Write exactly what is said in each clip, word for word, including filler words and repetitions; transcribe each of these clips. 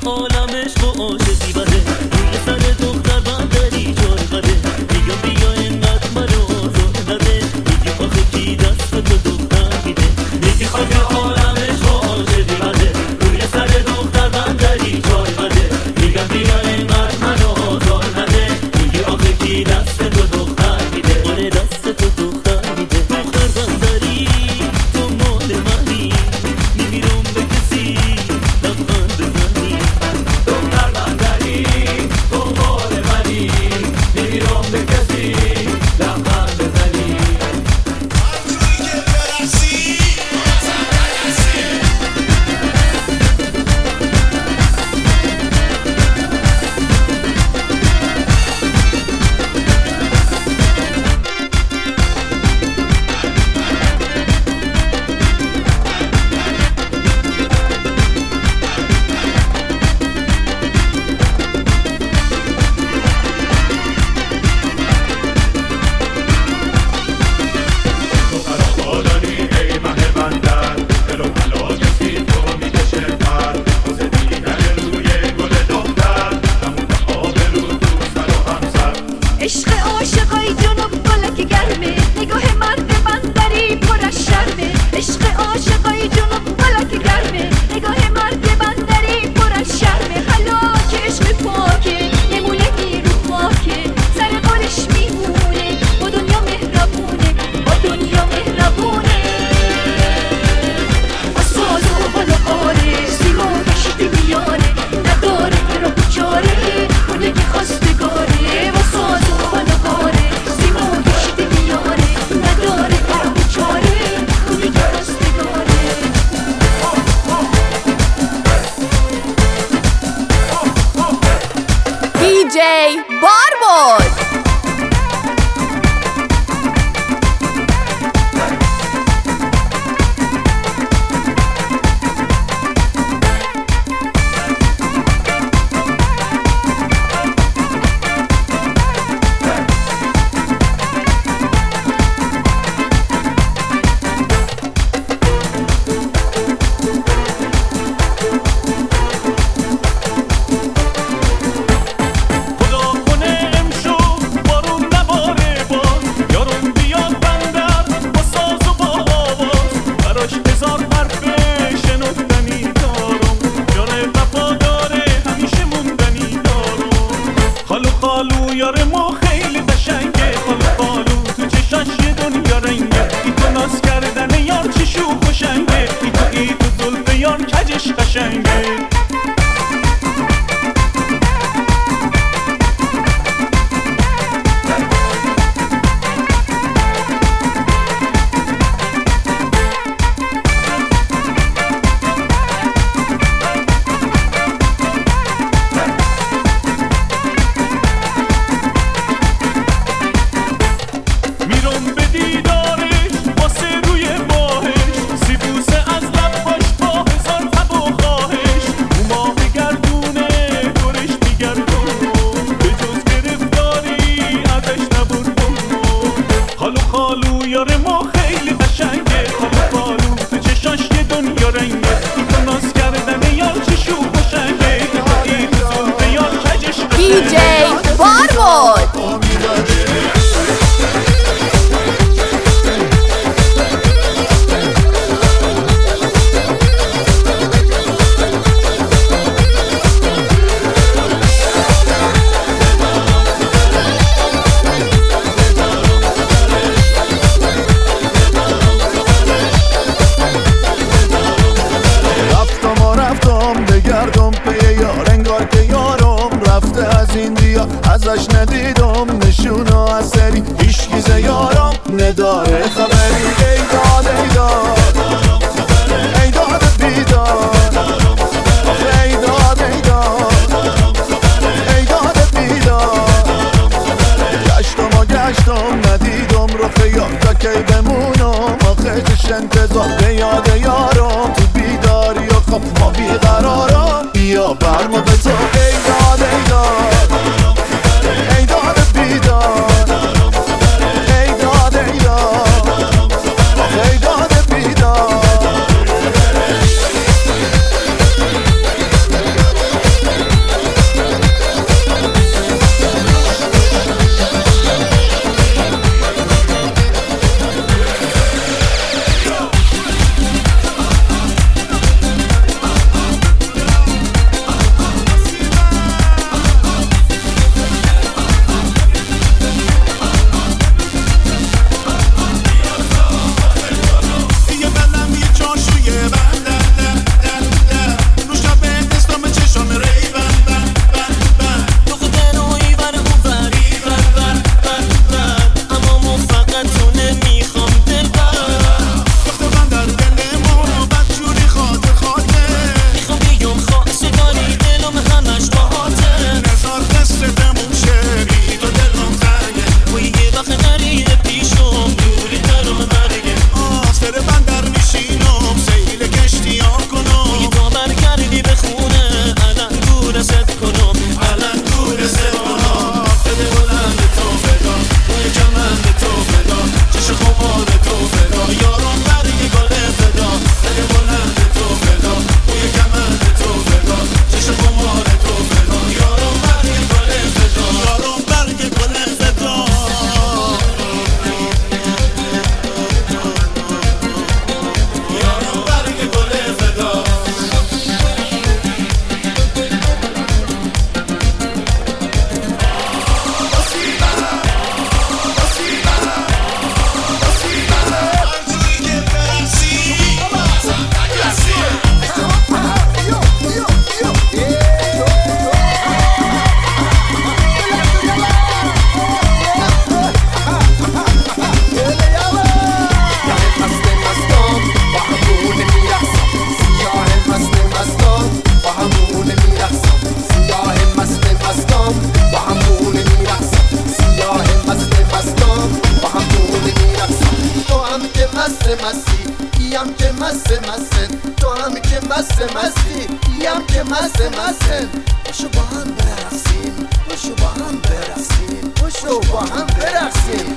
عالم عشق و عاشقی بده، روی سر دختر بندری جای بده. میگم بیا اینقدر منو آزار نده، میگی آخه کی دست تو دختر میده. میگی خاک عالم عشق و عاشقی بده، روی سر دختر بندری جای بده. میگم بیا اینقدر منو آزار نده، میگی آخه کی دست تو دختر میده. آره دست تو دختر میده. دختر بندری تو مال منی، نمیرم به کسی لبخند بزنی. دختر بندری تو مال منی، نمیرم به کسی لبخند بزنی. دی جی باربود. یار ما خیلی قشنگه، خالو خالو تو چشاش یه دنیا رنگه. ای تو ناز کردن یار چه شوخ و شنگه، ای تو ای تو زلف یار کجش قشنگه. یار ما خیلی قشنگه، خالو خالو تو چشاش یه دنیا رنگه. ای تو ناز کردن یار چه شوخ و شنگه، ای تو ای تو زلف یار کجش قشنگه. دی جی باربود. ازش ندیدم نشونه اثری، هیچ گیزه یارم نداره خبری. ای داد ای داد ای داد بیداد، ای داد ای داد ای داد بیداد. گشتم و گشتم ندیدم رفیق تا کی بمونم، آخه چش انتظار به یاد یارم. تو بیداری و خب ما بیقرارم، بیا برما به تو. ای داد ای داد ای داد بیداد، ای داد ای داد مسته مسته تو هم که مسته مستی یم که مسته مسته باشو با هم برقصیم باشو با هم برقصیم باشو با هم برقصیم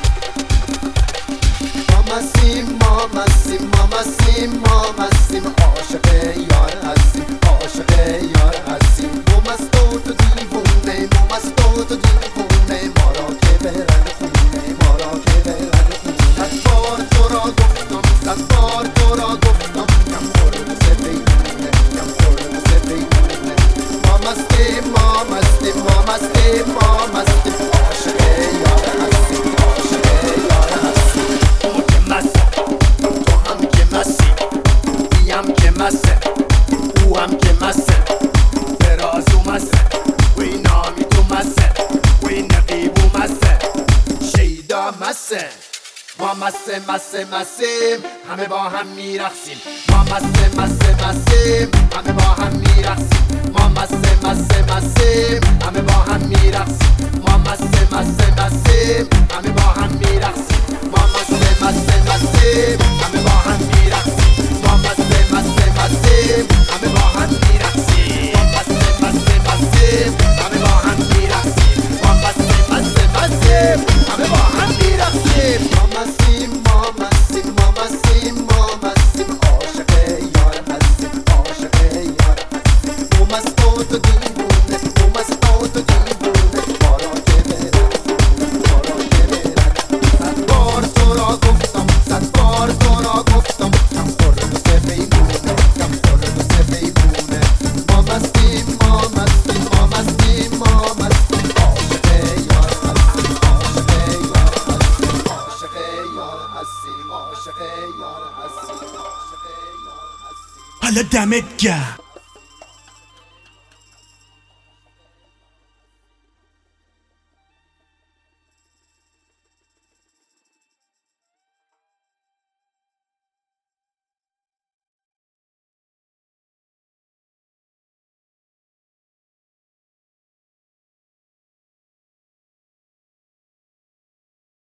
ما مستیم ما مستیم ما مستیم ما مستیم عاشق یار هستیم عاشق یار هستیم ما مست و تو دیوونه ما مست و تو دیوونه ما را که برن خونه ما را که برن خونه صد بار تو را گفتم صد بار تو را گفتم کم خورد سفیدونه کم خورد سفیدونه ما مستیم ما مستیم ما مستیم ما مستیم عاشق یار هستیم عاشق یار هستیم تو که مست تو هم که مستی میم که مسته او هم که مسته برازو مسته وی نامی تو مسته وی نقیبو مسته شیدا مسته ما مسته مسته مسته همه با هم میرقصیم ما مسته مسته مسته همه با هم میرقصیم ما مسته مسته مسته همه با هم میرقصیم ما مسته مسته مسته همه با هم میرقصیم ما مسته مسته مسته همه با هم میرقصیم ما مسته مسته مسته همه با هم میرقصیم ما مسته مسته مسته همه با هم میرقصیم ما مسته مسته مسته همه با هم میرقصیم ما مستیم ما مستیم ما مستیم ما مستیم عاشق یار هستیم عاشق یار هستیم تو مست و تو دیوونه تو مست و تو دیوونه ما را که برن ما را که برن صد بار تو را گفتم صد بار تو را گفتم کم خورد و سفیدونه کم خورد و سفیدونه ما مستیم ما مستیم ما مستیم ما مستیم عاشق یار هستیم عاشق یار هستیم عاشق یار هستیم عاشق یار هستیم عاشق یار هستیم حالا دمت گرم